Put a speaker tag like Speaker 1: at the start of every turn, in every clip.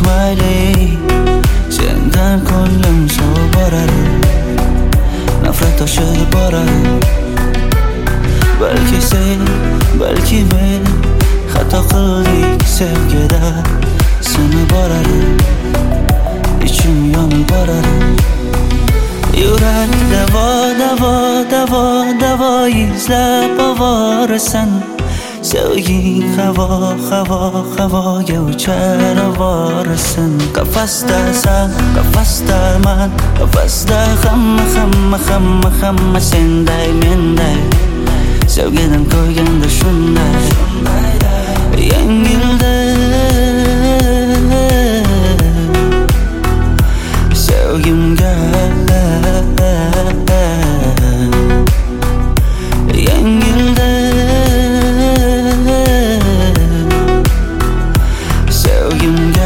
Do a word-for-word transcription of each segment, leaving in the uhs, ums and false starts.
Speaker 1: Adashmayli sendan ko'nglim sovib boradi, nafrat toshib boradi. Balki sen, balki men xato qildik sevgida, sinib boradi, ichim yonib boradi. Yurak davo, davo, davo, davo izlab ovorasan. Sevging havo, havo, havoga uchar ovorasan. Qafasdasan, qafasdaman, qafasda hamma, hamma, hamma, hamma senday, menday. Sevgidan ko'yganda shunday yengilda sevgimga yengilda sevgimga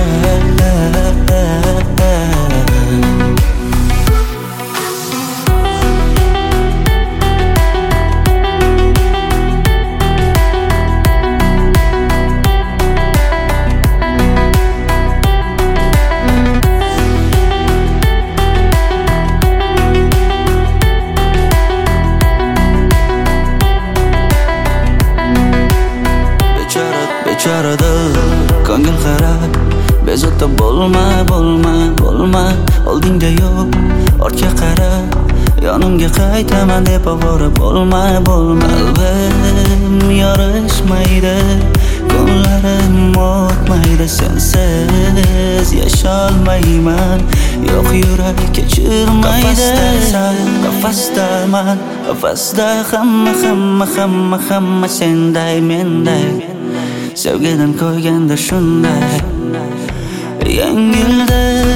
Speaker 1: Bechora ko'ngil qarab bezovta bo'lma, bo'lma, bo'lma. Oldingda yo'q, ortga qara, yonimga qaytaman deb ovora bo'lma, bo'lma. Qalbim yorishmaydi, kunlarim o'tmaydi, sensiz yasholmayman. Yo'q, yurak kechirmaydi. Qafasdaman, qafasda hamma, hamma, hamma, hamma senday, menday. Sevgidan ko'yganda shunday yengilda